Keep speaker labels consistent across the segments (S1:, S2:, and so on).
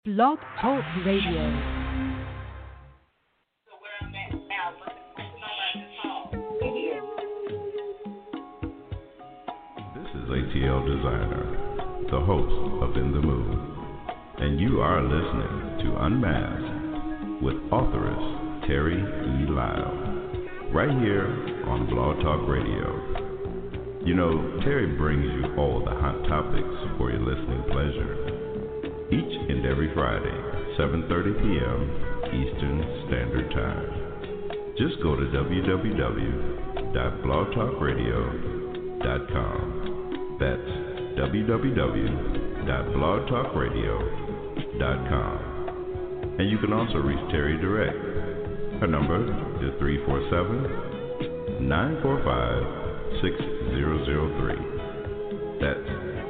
S1: Blog Talk Radio.
S2: This is ATL Designer, the host of In the Mood, and you are listening to Unmasked with authoress Terry E. Lyle, right here on Blog Talk Radio. You know, Terry brings you all the hot topics for your listening pleasure, each and every Friday, 7:30 p.m. Eastern Standard Time. Just go to www.blogtalkradio.com. That's www.blogtalkradio.com. And you can also reach Terry direct. Her number is 347-945-6003. That's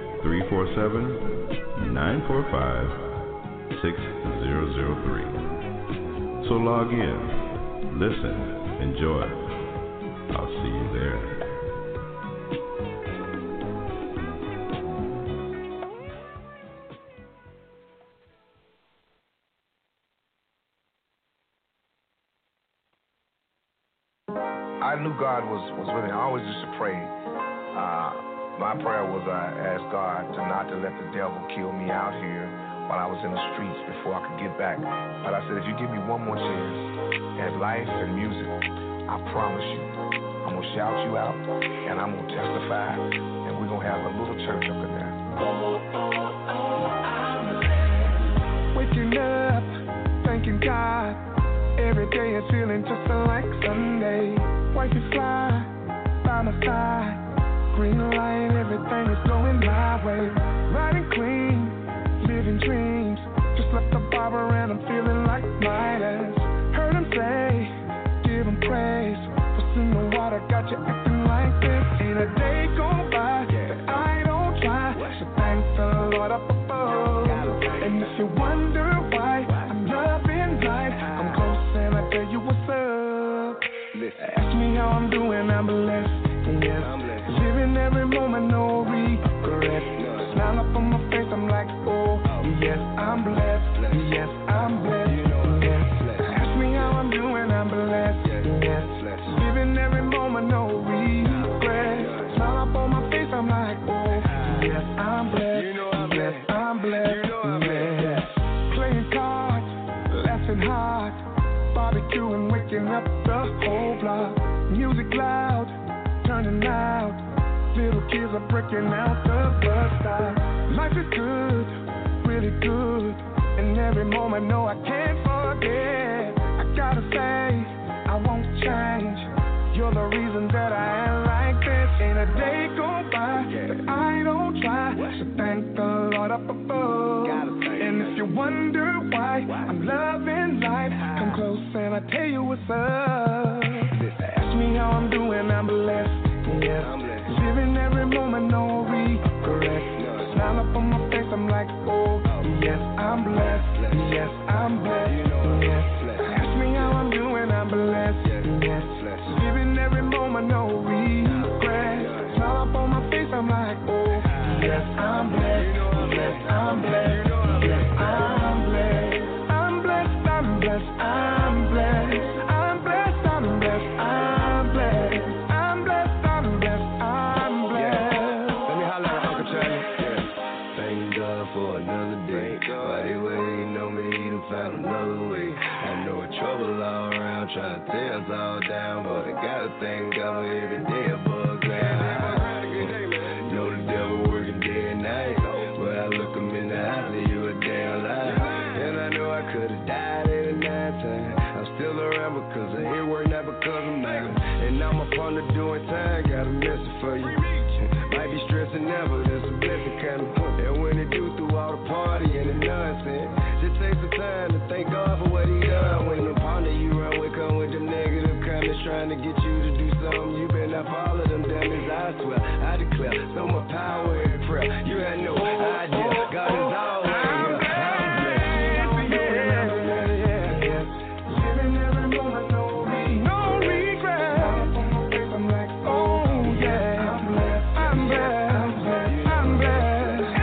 S2: 347-945-6003. So log in, listen, enjoy. I'll see you there.
S3: I knew God was with me. I always used to pray. My prayer was I asked God not to let the devil kill me out here while I was in the streets before I could get back. But I said, if you give me one more chance at life and music, I promise you, I'm going to shout you out and I'm going to testify and we're going to have a little church up in there.
S4: Waking up, thanking God. Every day is feeling just like Sunday. Wife is fly, by my side. Green light, everything is going my way. Riding clean, living dreams. Just left the barber and I'm feeling like Midas. Heard him say, give him praise. What's in the water got you acting like this? Ain't a day go by that I don't try. So thank the Lord up above. And if you wonder why I'm loving life, I'm close and I tell you what's up. Ask me how I'm doing, I'm blessed. Yes, living every moment, no regret. Smile up on my face, I'm like, oh, yes, I'm blessed. Yes, I'm blessed. Yes, ask me how I'm doing, I'm blessed. Yes, living every moment, no regret. Smile up on my face, I'm like, oh, yes, I'm blessed. Yes, I'm blessed. Yes, playing cards, laughing hard, barbecuing, waking up the whole block. Music loud, turning out. Little kids are breaking out the bus stop. Life is good, really good. And every moment, no, I can't forget. I gotta say, I won't change. You're the reason that I am like this. Ain't a day go by that I don't try. So thank the Lord up above. And if you wonder why I'm loving life, come close and I tell you what's up. Ask me how I'm doing, I'm blessed. Yes, living every moment, no regret. Smile up on my face, I'm like, oh, yes, I'm blessed. Yes, I'm blessed. Yes, ask me how I'm doing, I'm blessed. Yes, living every moment, no regret. Smile up on my face, I'm like, oh, yes, I'm blessed. Yes, I'm blessed. Yes, I'm blessed. I'm blessed, I'm blessed, I'm blessed. I'm blessed, I'm blessed, I'm blessed. I'm blessed, I'm blessed, I'm blessed.
S5: Let me holler at Uncle Charlie. Thank God for another day. Why they waiting on me to find another way? I know trouble all around, trying to tear us all down, but I gotta thank God for every day above ground. Know the devil working day and night, but I look him in the eye, say you a damn lie. And I know I could've died at a night time. I'm still around because of his work, not because of mine. And I'm up on the doing time, got a message for you. Might be stressing now, but it's a blessing kind of. And when it do through all the party and the nonsense, just take some time to thank God for what he done. When the partner you run with come with them negative comments trying to get you to do something, you better not follow them damn I swear, I declare, no more power and prayer. You had no idea, God is always here.
S4: Living every moment, no regret. I'm like, oh yeah, I'm blessed, I'm blessed, I'm blessed.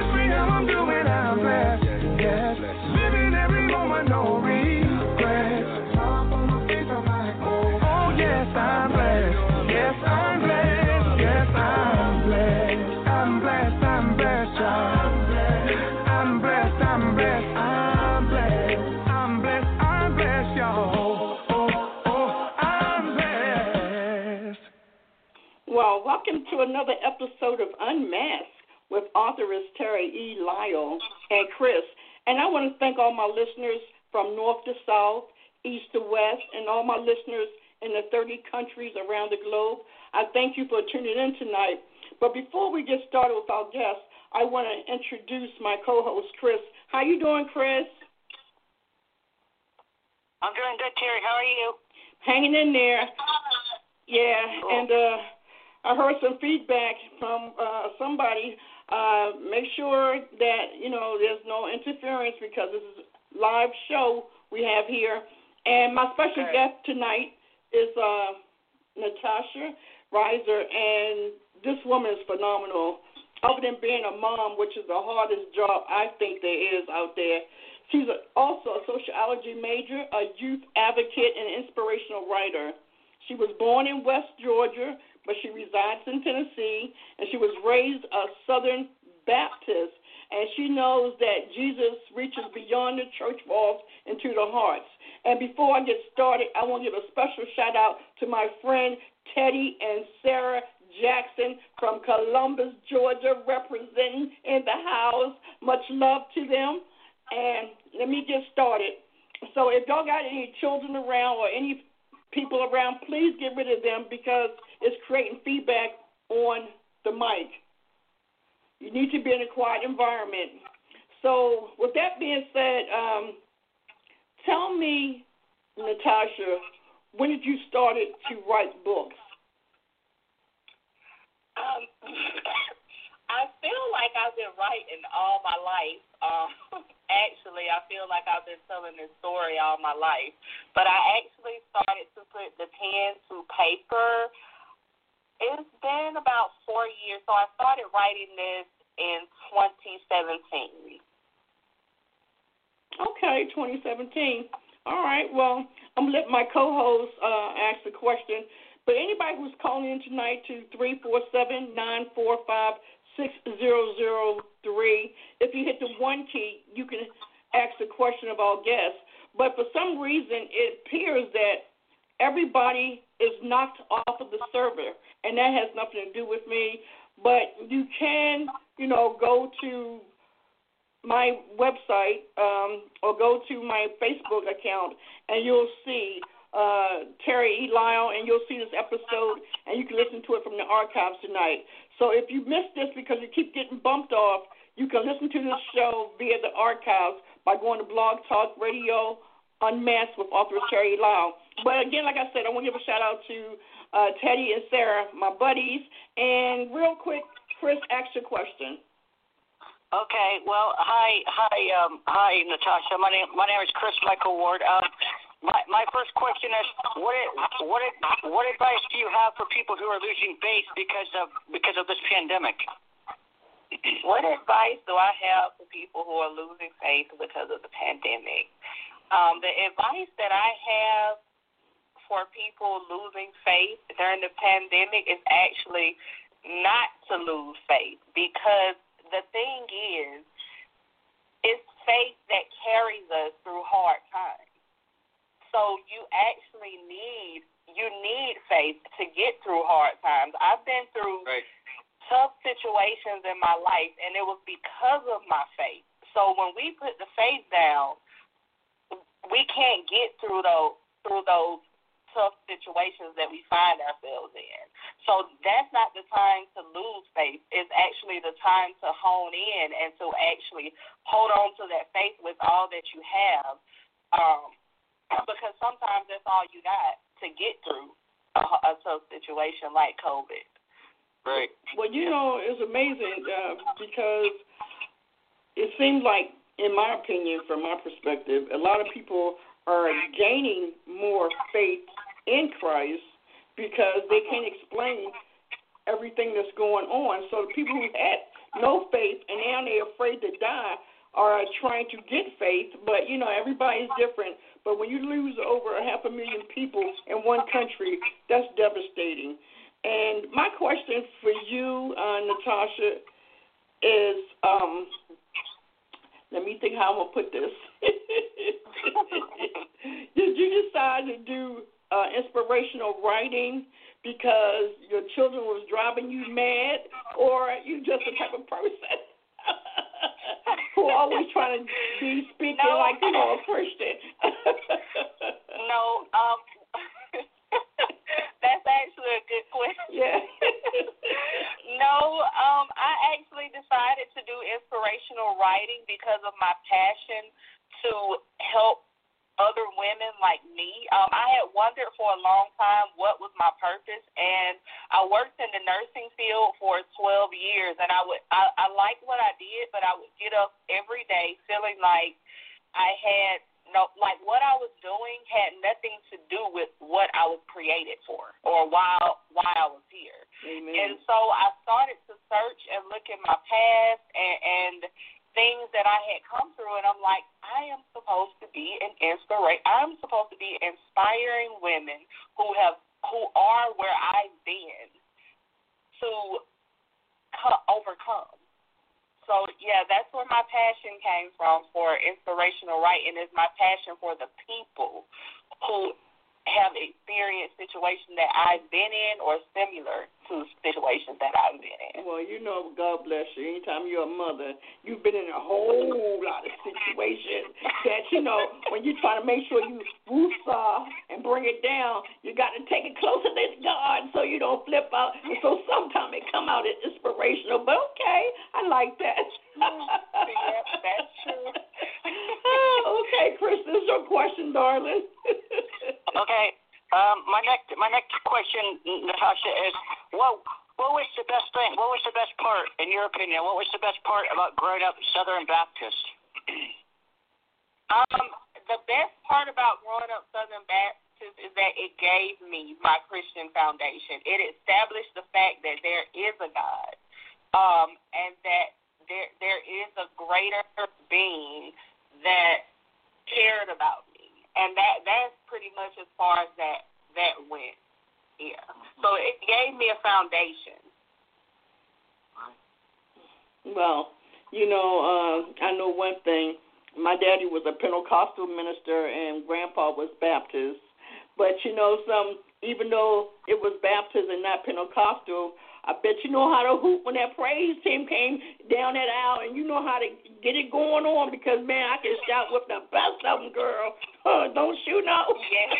S4: no regrets. Oh, yes, I'm blessed. Yes, I'm blessed. Yes, I'm blessed. I'm blessed, I'm blessed, y'all. I'm blessed, I'm blessed, I'm blessed. I'm blessed, I'm blessed, y'all. Oh, I'm blessed.
S6: Well, welcome to another episode of Unmasked with authoress Terry E. Lyle and Chris. And I want to thank all my listeners from north to south, east to west, and all my listeners in the 30 countries around the globe. I thank you for tuning in tonight. But before we get started with our guests, I want to introduce my co-host, Chris. How you doing, Chris?
S7: I'm doing good, Terry. How are you?
S6: Hanging in there. Yeah,
S7: cool.
S6: And I heard some feedback from somebody. Make sure that, there's no interference because this is a live show we have here. And my special guest tonight is Natasha Reiser, and this woman is phenomenal. Other than being a mom, which is the hardest job I think there is out there, she's also a sociology major, a youth advocate, and inspirational writer. She was born in West Georgia, but she resides in Tennessee, and she was raised a Southern Baptist, and she knows that Jesus reaches beyond the church walls into the hearts. And before I get started, I want to give a special shout-out to my friend Teddy and Sarah Jackson from Columbus, Georgia, representing in the house. Much love to them. And let me get started. So if y'all got any children around or any people around, please get rid of them because it's creating feedback on the mic. You need to be in a quiet environment. So with that being said, tell me, Natasha, when did you start to write books?
S7: I feel like I've been writing all my life. Actually, I feel like I've been telling this story all my life. But I actually started to put the pen to paper. It's been about 4 years. So I started writing this in 2017.
S6: Okay, 2017. All right, well, I'm going to let my co-host ask the question. But anybody who's calling in tonight to 347-945-6003, if you hit the 1 key, you can ask the question of our guests. But for some reason, it appears that everybody is knocked off of the server, and that has nothing to do with me. But you can, go to my website or go to my Facebook account, and you'll see Terry E. Lyle, and you'll see this episode, and you can listen to it from the archives tonight. So if you missed this because you keep getting bumped off, you can listen to this show via the archives by going to Blog Talk Radio Unmasked with author Terry E. Lyle. But again, like I said, I want to give a shout-out to Teddy and Sarah, my buddies. And real quick, Chris, ask your question.
S7: Okay. Well, hi, Natasha. My name is Chris Michael Ward. My first question is, what advice do you have for people who are losing faith because of this pandemic?
S8: What advice do I have for people who are losing faith because of the pandemic? The advice that I have for people losing faith during the pandemic is actually not to lose faith, because the thing is, it's faith that carries us through hard times. So you actually need faith to get through hard times. I've been through tough situations in my life, and it was because of my faith. So when we put the faith down, we can't get through those tough situations that we find ourselves in. So that's not the time to lose faith. It's actually the time to hone in and to actually hold on to that faith with all that you have, because sometimes that's all you got to get through a tough situation like COVID.
S7: Right.
S6: Well, it's amazing because it seems like, in my opinion, from my perspective, a lot of people are gaining more faith in Christ because they can't explain everything that's going on. So the people who had no faith and now they're afraid to die are trying to get faith, but, everybody's different. But when you lose over 500,000 people in one country, that's devastating. And my question for you, Natasha, is, let me think how I'm going to put this. Did you decide to do inspirational writing because your children was driving you mad, or are you just the type of person who always trying to be speaking like a Christian?
S8: No, that's actually a good question.
S6: Yeah.
S8: No, I actually decided to do inspirational writing because of my passion to help other women like me. I had wondered for a long time what was my purpose, and I worked in the nursing field for 12 years, and I liked what I did, but I would get up every day feeling like I had what I was doing had nothing to do with what I was created for or why I was here.
S6: Amen.
S8: And so I started to search and look at my past and things that I had come through, and I'm like, I am supposed to be an inspiration. I'm supposed to be inspiring women who are where I've been to overcome. So, yeah, that's where my passion came from for inspirational writing, is my passion for the people who have experienced situations that I've been in or similar to situations that I've been in.
S6: Well, God bless you. Anytime you're a mother, you've been in a whole lot of situations that, when you try to make sure you woosah and bring it down, you got to take it closer to God so you don't flip out. And so sometimes it come out as inspirational, but okay, I like that.
S8: Yep, that's true.
S6: Okay, Chris, this is your question, darling.
S9: Okay. My next question, Natasha, is what was the best thing? What was the best part, in your opinion? What was the best part about growing up Southern Baptist?
S8: The best part about growing up Southern Baptist is that it gave me my Christian foundation. It established the fact that there is a God, and that there is a greater being that cared about me. And that's pretty much as far as that went. Yeah. So it gave me a foundation.
S6: Well, I know one thing. My daddy was a Pentecostal minister and Grandpa was Baptist. But even though it was Baptist and not Pentecostal, I bet you know how to hoop when that praise team came down that aisle, and you know how to get it going on because, man, I can shout with the best of them, girl. Don't you know?
S8: Yeah.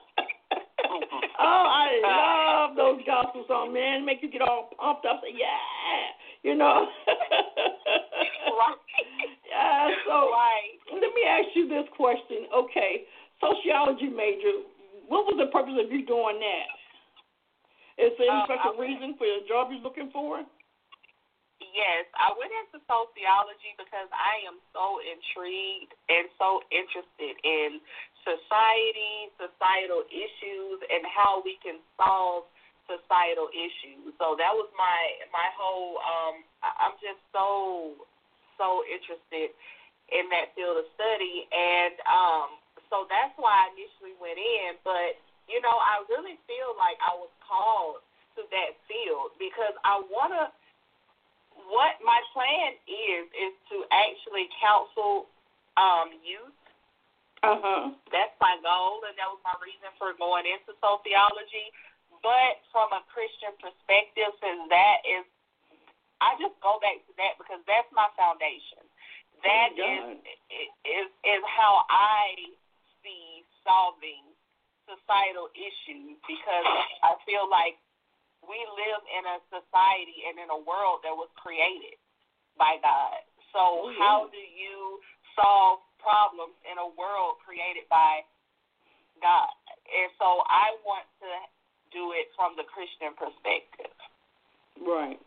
S6: Oh, I love those gospel songs, man. Make you get all pumped up. Say, yeah,
S8: Right.
S6: Yeah, so
S8: right.
S6: Let me ask you this question. Okay, sociology major, what was the purpose of you doing that? Is there any special reason for the job you're looking for?
S8: Yes, I went into sociology because I am so intrigued and so interested in society, societal issues, and how we can solve societal issues. So that was my whole. I'm just so interested in that field of study, and so that's why I initially went in. But I really feel like I was called to that field because I want to. What my plan is to actually counsel youth. That's my goal, and that was my reason for going into sociology. But from a Christian perspective, since that is, I just go back to that because that's my foundation. That is how I see solving societal issues because I feel like we live in a society and in a world that was created by God. So how do you solve problems in a world created by God? And so I want to do it from the Christian perspective.
S6: Right.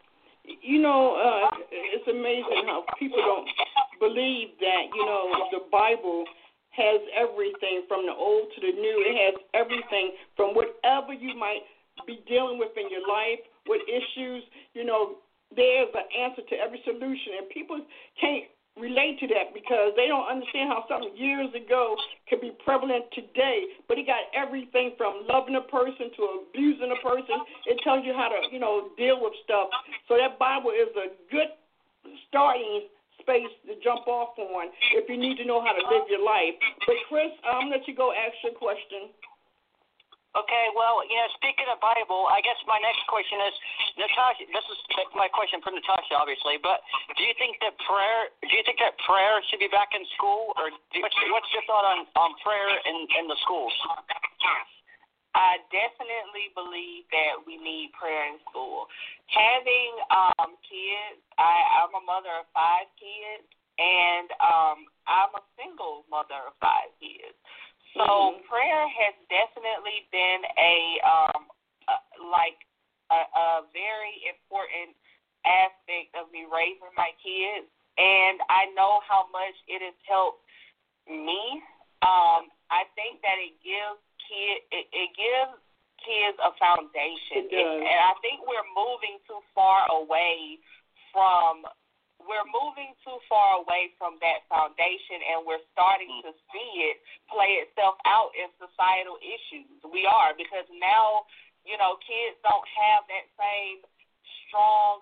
S6: It's amazing how people don't believe that, the Bible has everything from the old to the new. It has everything from whatever you might be dealing with in your life, with issues, there's an answer to every solution. And people can't relate to that because they don't understand how something years ago can be prevalent today. But it got everything from loving a person to abusing a person. It tells you how to, deal with stuff. So that Bible is a good starting space to jump off on if you need to know how to live your life. But Chris, I'm gonna let you go ask your question.
S9: Okay, well, speaking of Bible, I guess my next question is, Natasha, this is my question for Natasha, obviously, but do you think that prayer should be back in school, or what's your thought on prayer in the schools?
S8: I definitely believe that we need prayer in school. Having kids, I'm a mother of 5 kids, and I'm a single mother of 5 kids. So prayer has definitely been a very important aspect of me raising my kids, and I know how much it has helped me. I think that it gives kids a foundation, and I think we're moving too far away from that foundation, and we're starting to see it play itself out in societal issues. We are, because now, kids don't have that same strong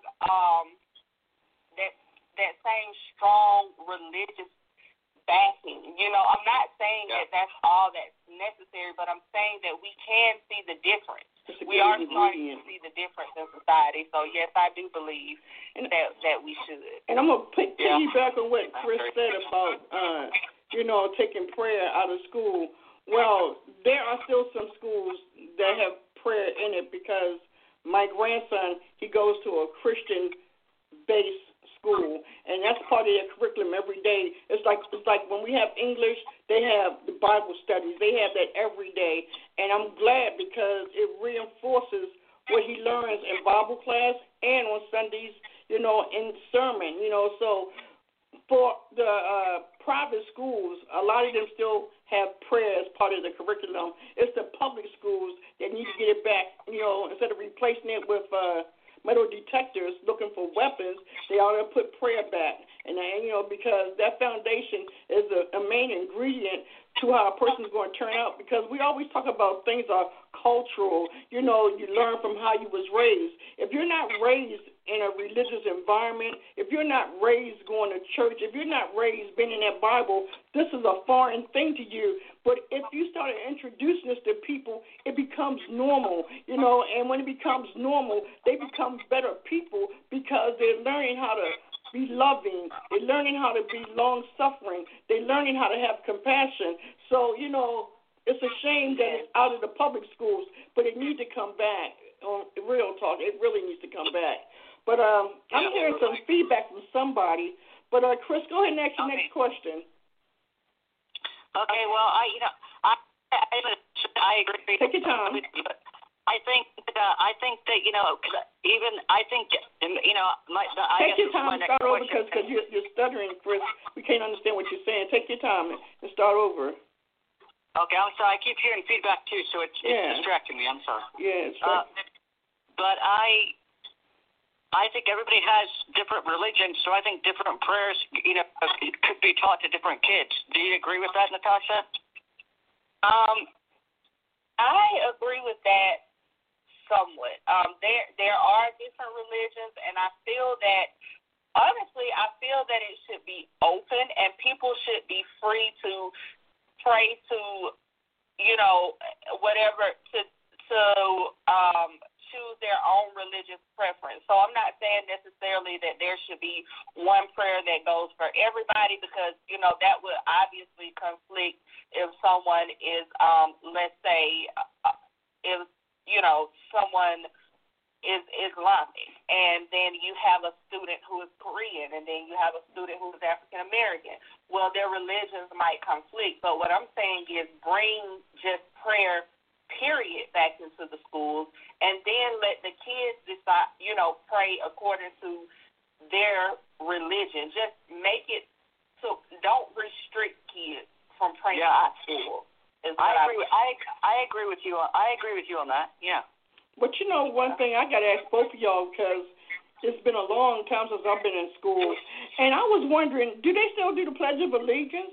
S8: that same strong religious backing. I'm not saying that that's all that's necessary, but I'm saying that we can see the difference. We are starting to see the difference in society. So, yes, I do believe that we should.
S6: And I'm going to piggyback on what Chris said about, taking prayer out of school. Well, there are still some schools that have prayer in it because my grandson, he goes to a Christian-based school, and that's part of their curriculum every day. It's like when we have English, they have the Bible studies. They have that every day, and I'm glad because it reinforces what he learns in Bible class and on Sundays, in sermon. So for the private schools, a lot of them still have prayer as part of the curriculum. It's the public schools that need to get it back. Instead of replacing it with metal detectors looking for weapons, they ought to put prayer back. And because that foundation is a main ingredient to how a person's going to turn out, because we always talk about things are cultural. You learn from how you was raised. If you're not raised in a religious environment, if you're not raised going to church, if you're not raised being in that Bible, this is a foreign thing to you. But if you start introducing this to people, it becomes normal, and when it becomes normal, they become better people because they're learning how to be loving. They're learning how to be long-suffering. They're learning how to have compassion. So, it's a shame that it's out of the public schools, but it needs to come back. Real talk, it really needs to come back. But I'm hearing some feedback from somebody. But, Chris, go ahead and ask your next question.
S9: Okay, well, I agree.
S6: Take your time.
S9: I think that
S6: Take your time and start over because you're stuttering, Chris. We can't understand what you're saying. Take your time and start over.
S9: Okay, I'm sorry. I keep hearing feedback too, so it's distracting me. I'm sorry.
S6: Yeah, it's
S9: but I think everybody has different religions, so I think different prayers, could be taught to different kids. Do you agree with that, Natasha?
S8: I agree with that somewhat. There are different religions, and I feel that, honestly, it should be open, and people should be free to pray to, whatever, to choose their own religious preference. So I'm not saying necessarily that there should be one prayer that goes for everybody because, that would obviously conflict if someone is, let's say, if, someone is Islamic, and then you have a student who is Korean, and then you have a student who is African American. Well, their religions might conflict, but what I'm saying is bring just prayer period back into the schools, and then let the kids decide, pray according to their religion. Just make it so don't restrict kids from praying at school.
S9: I agree with you. I agree with you on that. Yeah.
S6: But one thing I got to ask both of y'all because It's been a long time since I've been in school. And I was wondering, do they still do the Pledge of Allegiance?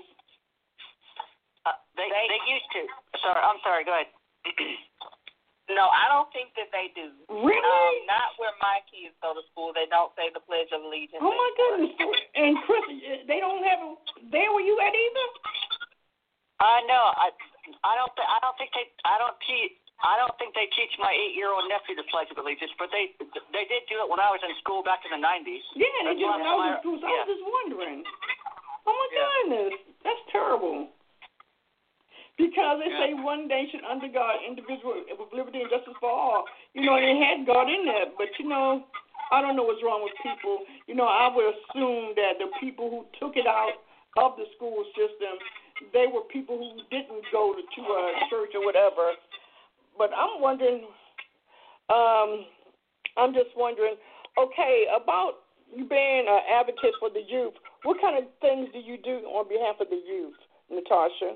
S9: They used to. I'm sorry, go ahead.
S8: No, I don't think that they do.
S6: Really?
S8: Not where my kids go to school. They don't say the Pledge of Allegiance.
S6: Oh, my goodness. And, Chris, they don't have it there where you at either?
S9: No, I don't think they teach my 8-year-old nephew the Pledge of Allegiance, but they did do it when I was in school back in the 90s.
S6: Yeah, they did when I was in school. So I was just wondering. Oh my goodness, that's terrible. Because they say one nation under God, individual with liberty and justice for all. You know, and it had God in there, but you know, I don't know what's wrong with people. You know, I would assume that the people who took it out of the school system, they were people who didn't go to a church or whatever. But I'm wondering, I'm just wondering, okay, about you being an advocate for the youth, what kind of things do you do on behalf of the youth, Natasha?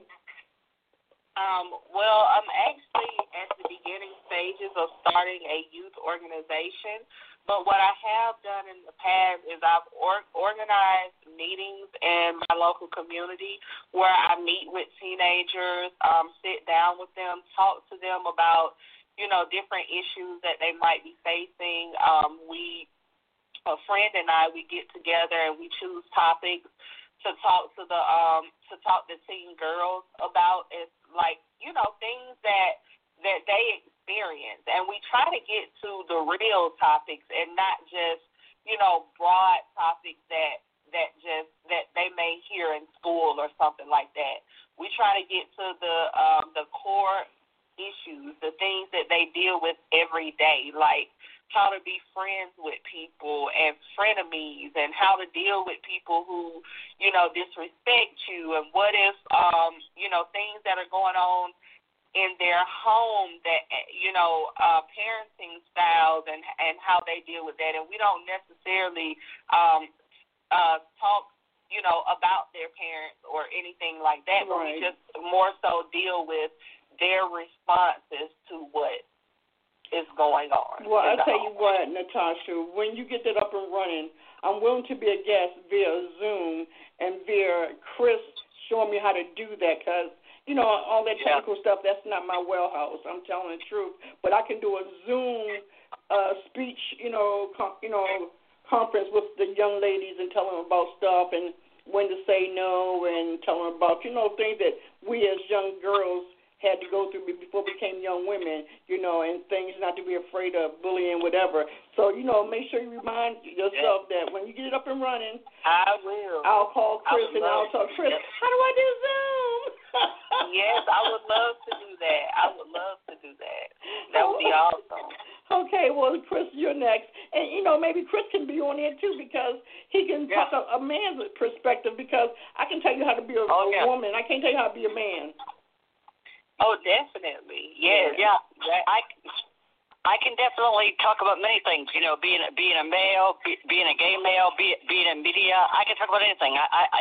S8: Well, I'm actually at the beginning stages of starting a youth organization. But what I have done in the past is I've organized meetings in my local community where I meet with teenagers, sit down with them, talk to them about, you know, different issues that they might be facing. A friend and I, we get together and we choose topics to talk to the teen girls about. It's like, you know, things that they experience, and we try to get to the real topics and not just, you know, broad topics that they may hear in school or something like that. We try to get to the core issues, the things that they deal with every day, like how to be friends with people and frenemies, and how to deal with people who, you know, disrespect you, and what if, you know, things that are going on in their home that, you know, parenting styles and how they deal with that. And we don't necessarily talk, you know, about their parents or anything like that, but we just more so deal with their responses to what is going on.
S6: Well, I tell you what, Natasha, when you get that up and running, I'm willing to be a guest via Zoom and via Chris showing me how to do that, because, you know, all that technical stuff, that's not my wheelhouse. I'm telling the truth. But I can do a Zoom speech, conference with the young ladies and tell them about stuff and when to say no, and tell them about, you know, things that we as young girls had to go through before we became young women, you know, and things not to be afraid of, bullying, whatever. So, you know, make sure you remind yourself that when you get it up and running,
S8: I will.
S6: I'll call Chris and I'll talk, Chris, how do I do Zoom?
S8: Yes, I would love to do that. That would be awesome.
S6: Okay, well, Chris, you're next. And, you know, maybe Chris can be on here, too, because he can talk a man's perspective, because I can tell you how to be a woman. I can't tell you how to be a man.
S8: Oh, definitely. Yeah.
S9: I can definitely talk about many things. You know, being a male, being a gay male, being in media. I can talk about anything.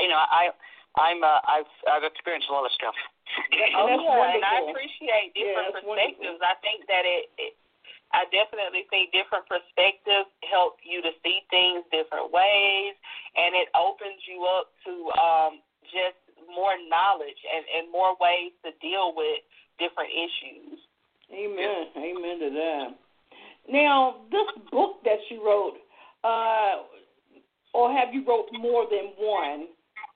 S9: I've experienced a lot of stuff.
S8: And I appreciate different perspectives. I think that I definitely think different perspectives help you to see things different ways, and it opens you up to just more knowledge and more ways to deal with different issues.
S6: Amen. Amen to that. Now, this book that you wrote, or have you wrote more than one?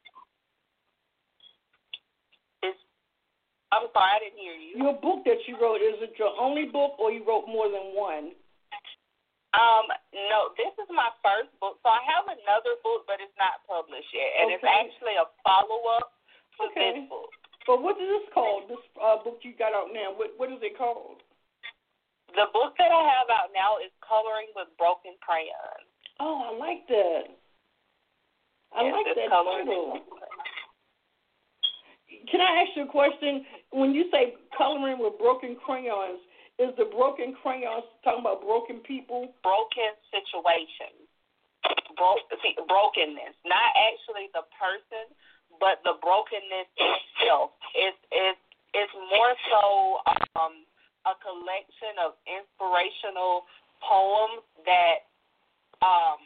S8: I'm sorry, I didn't hear you.
S6: Your book that you wrote, is it your only book, or you wrote more than one?
S8: No, this is my first book. So I have another book, but it's not published yet. And it's actually a follow-up to this book.
S6: But what is this called, this book you got out now? What is it called?
S8: The book that I have out now is Coloring with Broken Crayons.
S6: Oh, I like that. I like that title. Can I ask you a question? When you say coloring with broken crayons, is the broken crayons talking about broken people?
S8: Broken situations. Brokenness. Not actually the person, but the brokenness itself. It's more so a collection of inspirational poems that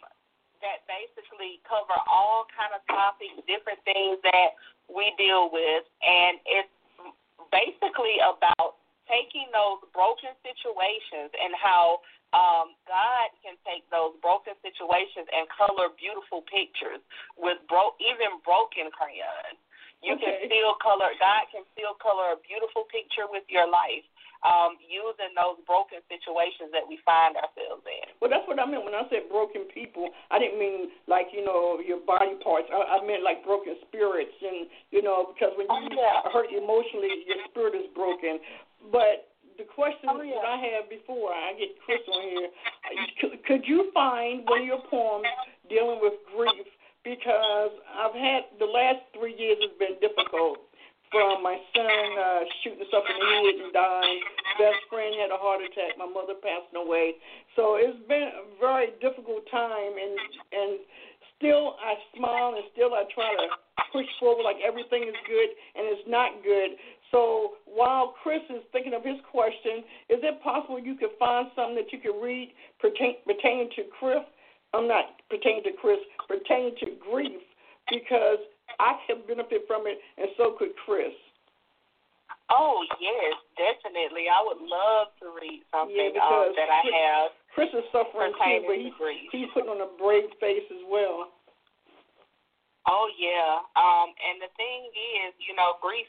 S8: different things that we deal with, and it's basically about taking those broken situations and how God can take those broken situations and color beautiful pictures with even broken crayons. You can still color. God can still color a beautiful picture with your life, using those broken situations that we find ourselves in.
S6: Well, that's what I meant when I said broken people. I didn't mean like, your body parts. I meant like broken spirits, and because when you are hurt emotionally, your spirit is broken. But the question that I had before I get Chris on here, could you find one of your poems dealing with grief? Because I've had the last 3 years has been difficult. From my son shooting himself in the head and dying, best friend had a heart attack, my mother passing away. So it's been a very difficult time, and still I smile and still I try to push forward like everything is good, and it's not good. So while Chris is thinking of his question, is it possible you could find something that you could read pertaining to Chris? I'm not pertaining to Chris, pertaining to grief, because I can benefit from it, and so could Chris.
S8: Oh, yes, definitely. I would love to read something that I have.
S6: Chris is suffering too, but he's putting on a brave face as well.
S8: Oh, yeah. And the thing is, grief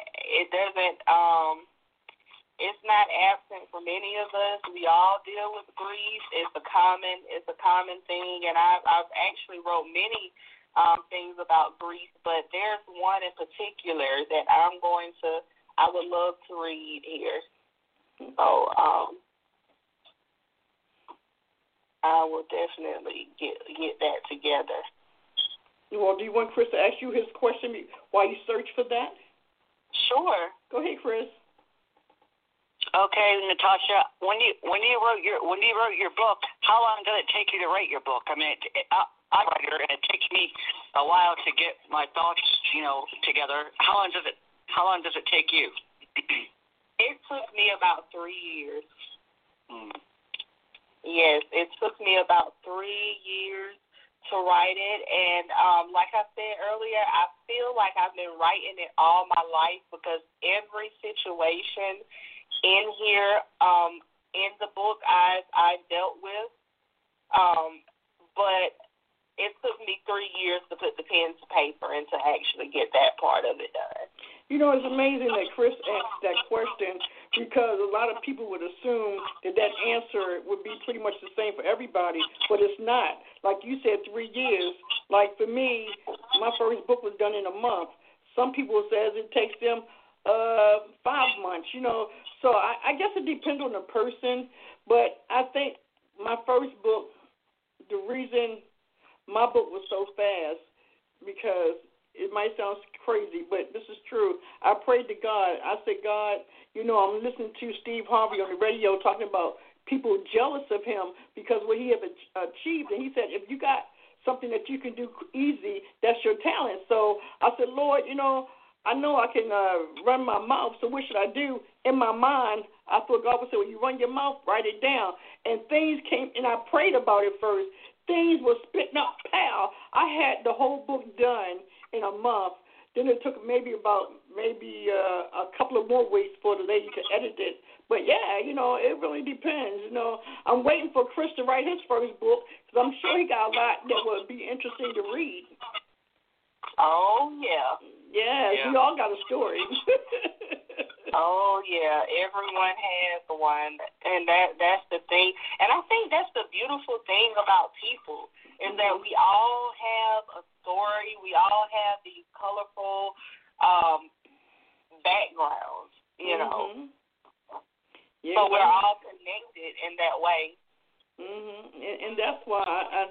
S8: it's not absent from any of us. We all deal with grief. It's a common thing, and I've actually wrote many things about grief, but there's one in particular that I would love to read here. So I will definitely get that together.
S6: Well, do you want Chris to ask you his question while you search for that?
S8: Sure.
S6: Go ahead, Chris.
S9: Okay, Natasha. When you wrote your book, how long did it take you to write your book? I mean, I'm a writer, and it takes me a while to get my thoughts, together. How long does it take you?
S8: It took me about 3 years. Yes, it took me about 3 years to write it, and like I said earlier, I feel like I've been writing it all my life, because every situation in here, in the book, I dealt with, but it took me 3 years to put the pen to paper and to actually get that part of it done.
S6: It's amazing that Chris asked that question, because a lot of people would assume that answer would be pretty much the same for everybody, but it's not. Like you said, 3 years. Like for me, my first book was done in a month. Some people says it takes them 5 months, So I guess it depends on the person, but I think my first book, the reason my book was so fast, because it might sound crazy, but this is true. I prayed to God. I said, God, I'm listening to Steve Harvey on the radio talking about people jealous of him because what he has achieved. And he said, if you got something that you can do easy, that's your talent. So I said, Lord, I know I can run my mouth, so what should I do? In my mind, I thought God would say, when you run your mouth, write it down. And things came, and I prayed about it first. Things were spitting up, pow. I had the whole book done in a month. Then it took maybe a couple of more weeks for the lady to edit it. But, yeah, it really depends. I'm waiting for Chris to write his first book, because I'm sure he got a lot that would be interesting to read.
S8: Oh, yeah.
S6: Yeah, we all got a story.
S8: Oh, yeah, everyone has one, and that's the thing. And I think that's the beautiful thing about people, is that we all have a story. We all have these colorful backgrounds,
S6: Yeah,
S8: so we're all connected in that way.
S6: And that's why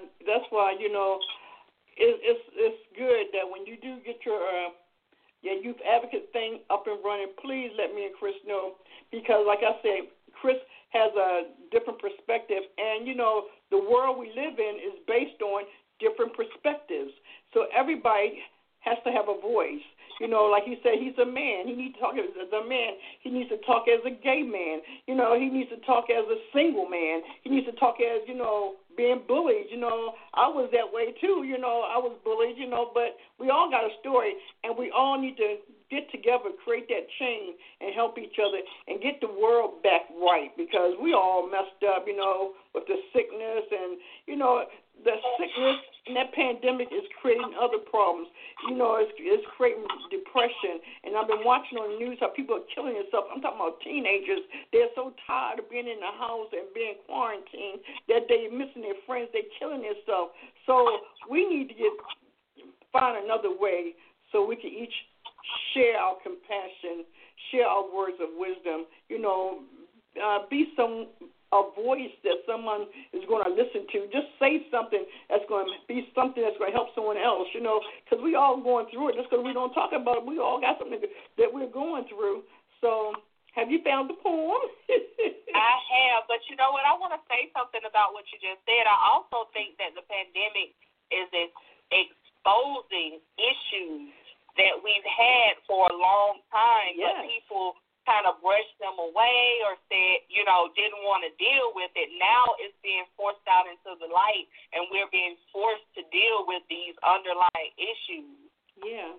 S6: it's good that when you do get your youth advocate thing up and running, please let me and Chris know, because like I said, Chris has a different perspective, and the world we live in is based on different perspectives. So everybody has to have a voice. You know, like you said, he's a man. He needs to talk as a man. He needs to talk as a gay man. You know, he needs to talk as a single man. He needs to talk as, you know, being bullied. You know, I was that way too. You know, I was bullied, you know, but we all got a story, and we all need to get together, create that chain, and help each other, and get the world back right, because we all messed up, you know, with the sickness, and, you know, the sickness and that pandemic is creating other problems. You know, it's creating depression, and I've been watching on the news how people are killing themselves. I'm talking about teenagers. They're so tired of being in the house and being quarantined that they're missing their friends. They're killing themselves. So we need to find another way so we can each share our compassion, share our words of wisdom, you know, be a voice that someone is going to listen to. Just say something that's going to be something that's going to help someone else, you know, because we all going through it. Just because we don't talk about it, we all got something that we're going through. So have you found the poem?
S8: I have, but you know what? I want to say something about what you just said. I also think that the pandemic is exposing issues that we've had for a long time,
S6: yes.
S8: But people kind of brushed them away or said, you know, didn't want to deal with it. Now it's being forced out into the light, and we're being forced to deal with these underlying issues.
S6: Yeah.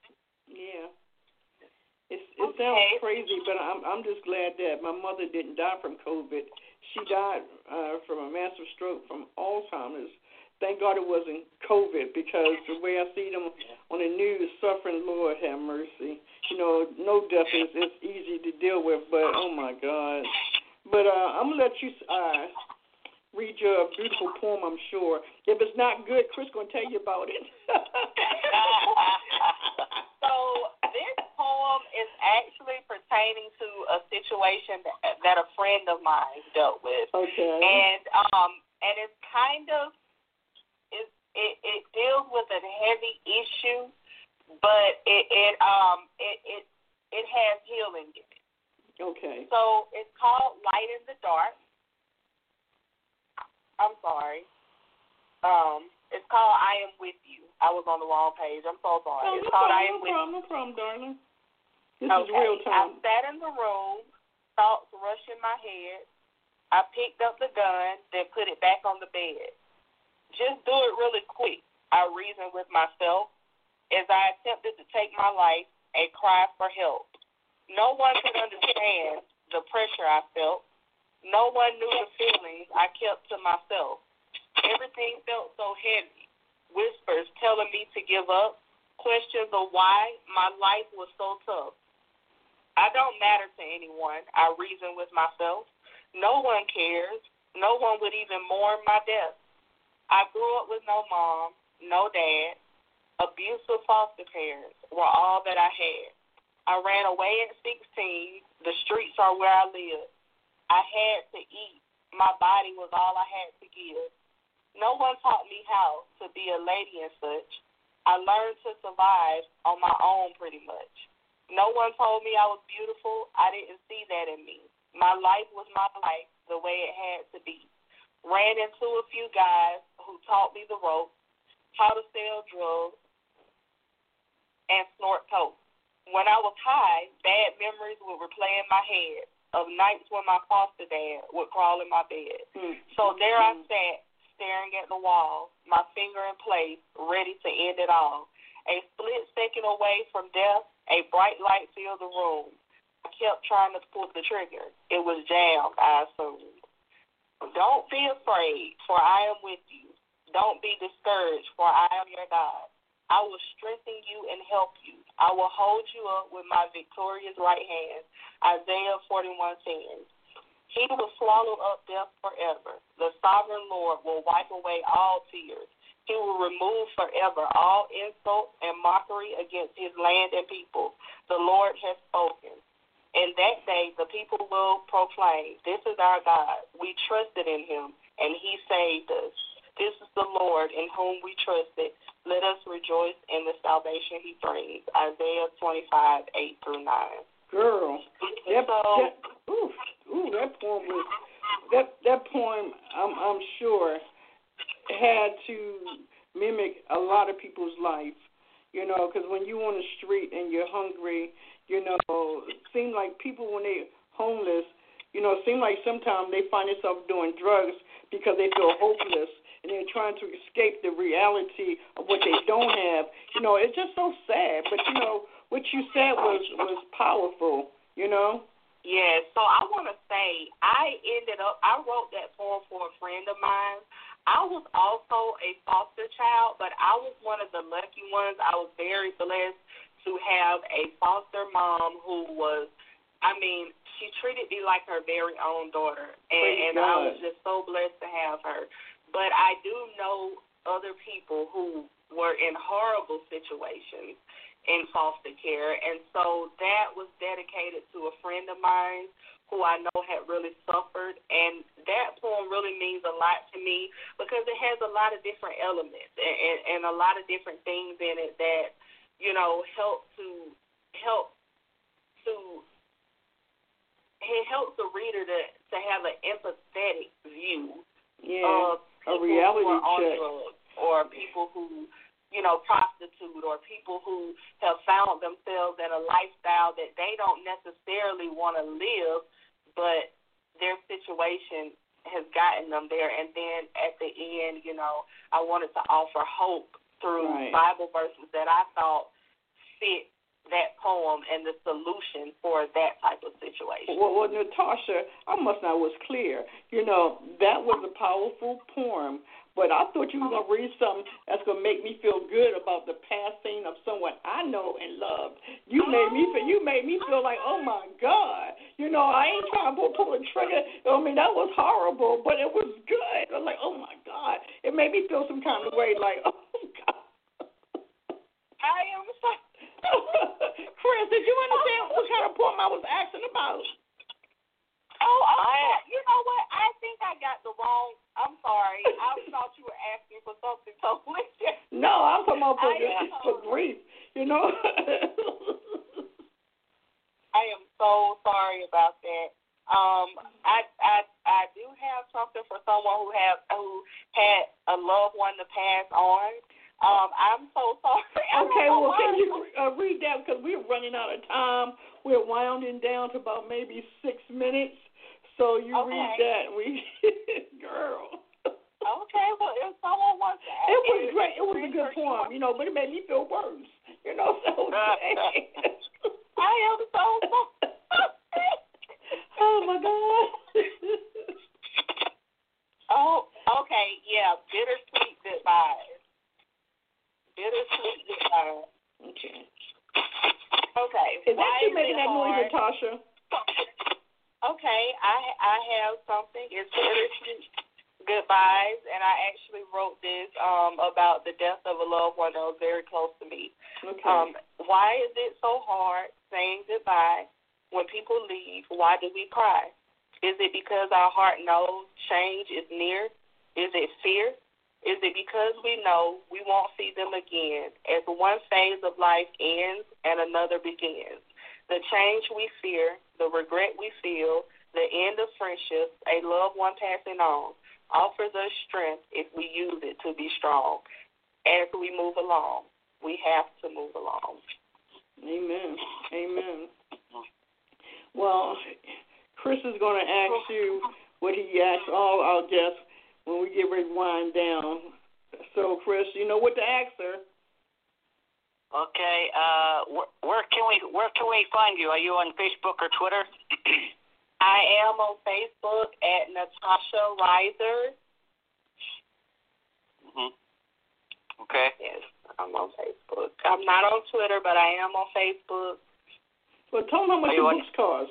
S6: It sounds crazy, but I'm just glad that my mother didn't die from COVID. She died from a massive stroke from Alzheimer's. Thank God it wasn't COVID, because the way I see them on the news suffering, Lord have mercy. You know, no death is easy to deal with, but oh my God. But I'm going to let you read your beautiful poem, I'm sure. If it's not good, Chris going to tell you about it.
S8: So this poem is actually pertaining to a situation that a friend of mine dealt with.
S6: Okay.
S8: And it's kind of, it deals with a heavy issue, but it has healing in it.
S6: Okay.
S8: So it's called Light in the Dark. I'm sorry. It's called I Am With You. I was on the wrong page. I'm so sorry. It's called I Am With You.
S6: No problem, darling. This is real time.
S8: I sat in the room, thoughts rushing my head. I picked up the gun, then put it back on the bed. Just do it really quick, I reasoned with myself as I attempted to take my life and cry for help. No one could understand the pressure I felt. No one knew the feelings I kept to myself. Everything felt so heavy. Whispers telling me to give up. Questions of why my life was so tough. I don't matter to anyone, I reasoned with myself. No one cares. No one would even mourn my death. I grew up with no mom, no dad. Abusive foster parents were all that I had. I ran away at 16. The streets are where I live. I had to eat. My body was all I had to give. No one taught me how to be a lady and such. I learned to survive on my own pretty much. No one told me I was beautiful. I didn't see that in me. My life was my life the way it had to be. Ran into a few guys who taught me the ropes, how to sell drugs, and snort coke. When I was high, bad memories would replay in my head of nights when my foster dad would crawl in my bed. So there I sat, staring at the wall, my finger in place, ready to end it all. A split second away from death, a bright light filled the room. I kept trying to pull the trigger. It was jammed, I assumed. Don't be afraid, for I am with you. Don't be discouraged, for I am your God. I will strengthen you and help you. I will hold you up with my victorious right hand. Isaiah 41:10. He will swallow up death forever. The sovereign Lord will wipe away all tears. He will remove forever all insult and mockery against his land and people. The Lord has spoken. In that day, the people will proclaim, this is our God. We trusted in him, and he saved us. This is the Lord in whom we trusted. Let us rejoice in the salvation he brings. Isaiah 25:8-9.
S6: Girl, that poem, I'm sure, had to mimic a lot of people's life. you know, because when you're on the street and you're hungry, you know, it seems like people when they're homeless, you know, it seems like sometimes they find themselves doing drugs because they feel hopeless and they're trying to escape the reality of what they don't have. You know, it's just so sad. But, you know, what you said was powerful, you know?
S8: Yeah, so I want to say I wrote that poem for a friend of mine. I was also a foster child, but I was one of the lucky ones. I was very blessed to have a foster mom who was, I mean, she treated me like her very own daughter, and I was just so blessed to have her. But I do know other people who were in horrible situations in foster care, and so that was dedicated to a friend of mine who I know had really suffered, and that poem really means a lot to me because it has a lot of different elements and a lot of different things in it that, you know, it helps the reader to have an empathetic view of people
S6: a reality
S8: who are on
S6: check.
S8: drugs or people who, you know, prostitute or people who have found themselves in a lifestyle that they don't necessarily want to live, but their situation has gotten them there. And then at the end, you know, I wanted to offer hope through Bible verses that I thought fit that poem and the solution for that type of situation.
S6: Well, Natasha, I must not was clear. You know, that was a powerful poem, but I thought you were going to read something that's going to make me feel good about the passing of someone I know and loved. You made me feel like, oh, my God. You know, I ain't trying to pull a trigger. I mean, that was horrible, but it was good. I was like, oh, my God. It made me feel some kind of way like, oh, God.
S8: I am sorry.
S6: Chris, did you understand what kind of poem I was asking about?
S8: Oh, you know what? I think I got the wrong. I'm sorry. I thought you were asking for something totally different.
S6: No, I'm talking about for grief. You know.
S8: I am so sorry about that. I do have something for someone who had a loved one to pass on. I'm so sorry.
S6: Okay, well, can you read that? Because we're running out of time. We're winding down to about maybe 6 minutes. So you read that. Girl.
S8: Okay, well, if someone wants to ask.
S6: It was great. It was a good poem, you know, but it made me feel worse. You know, so
S8: I am so sorry.
S6: Oh, my God.
S8: Oh, okay, yeah, bittersweet goodbyes. Bittersweet goodbye.
S6: Okay.
S8: Is
S6: that you making that noise, Natasha?
S8: Okay, I have something. It's bittersweet goodbyes, and I actually wrote this about the death of a loved one that was very close to me.
S6: Okay.
S8: Why is it so hard saying goodbye when people leave? Why do we cry? Is it because our heart knows change is near? Is it fear? Is it because we know we won't see them again as one phase of life ends and another begins? The change we fear, the regret we feel, the end of friendships, a loved one passing on, offers us strength if we use it to be strong. As we move along, we have to move along.
S6: Amen. Amen. Well, Chris is going to ask you what he asked all our guests when we get ready to wind down. So, Chris, you know what to ask her.
S9: Okay. Where can we find you? Are you on Facebook or Twitter?
S8: I am on Facebook at Natasha Reiser.
S9: Mm-hmm. Okay.
S8: Yes, I'm on Facebook. I'm not on Twitter, but I am on Facebook.
S6: Well, tell them how much your books cost.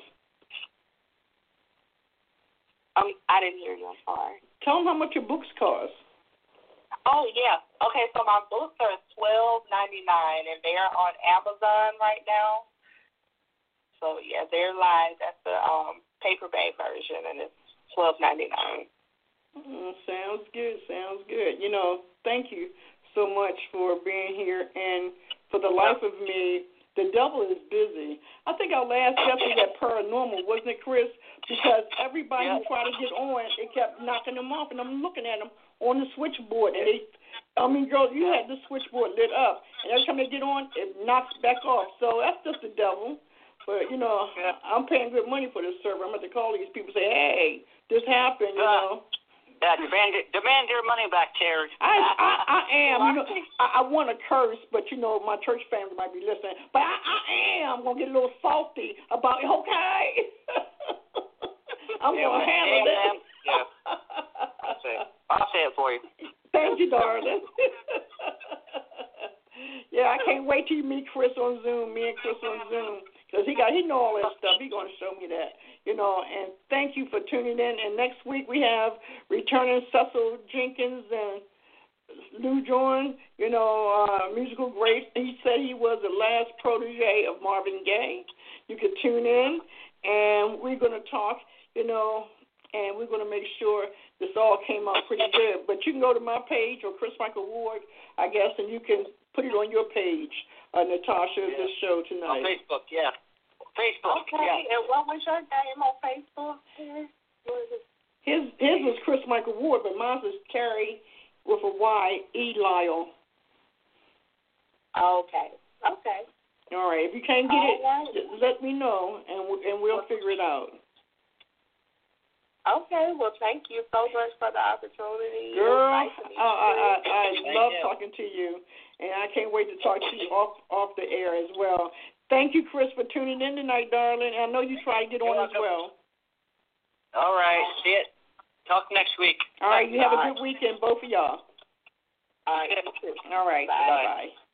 S8: I didn't hear you. I'm sorry.
S6: Tell them how much your books cost.
S8: Oh, yeah. Okay, so my books are $12.99, and they're on Amazon right now. So, yeah, they're live. That's the paperback version, and it's $12.99.
S6: Sounds good. Sounds good. You know, thank you so much for being here. And for the life of me, the devil is busy. I think our last guest was at Paranormal, wasn't it, Chris? Because everybody who tried to get on, it kept knocking them off, and I'm looking at them on the switchboard, and they girl, you had the switchboard lit up, and every time they get on, it knocks back off. So that's just the devil. But, I'm paying good money for this server. I'm going to call these people and say, hey, this happened,
S9: Yeah, demand your money back, Terry.
S6: I am. I want to curse, but, my church family might be listening. But I am going to get a little salty about it, okay? I'm going to handle it.
S9: Yeah. I'll say it for you.
S6: Thank you, darling. Yeah, I can't wait till you meet Chris on Zoom, me and Chris on Zoom. Because he know all that stuff. He's going to show me that, And thank you for tuning in. And next week we have returning Cecil Jenkins and Lou Jordan, musical great. He said he was the last protege of Marvin Gaye. You can tune in, and we're going to talk, and we're going to make sure this all came out pretty good. But you can go to my page or Chris Michael Ward, I guess, and you can put it on your page. Natasha, this show tonight.
S9: On Facebook, yeah. Facebook,
S8: okay.
S9: yeah.
S8: And what was your name on Facebook?
S6: His was Chris Michael Ward, but mine is Carrie with a Y, E. Lyle.
S8: Okay.
S6: All right. If you can't get it, let me know, and we'll figure it out.
S8: Okay. Well, thank you so much for the opportunity.
S6: Girl,
S8: nice to meet you.
S6: I love talking to you. And I can't wait to talk to you off the air as well. Thank you, Chris, for tuning in tonight, darling. I know you try to get on as well.
S9: All right. See it. Talk next week.
S6: All right. You have a good weekend, both of y'all.
S8: All right.
S6: All right. Bye-bye.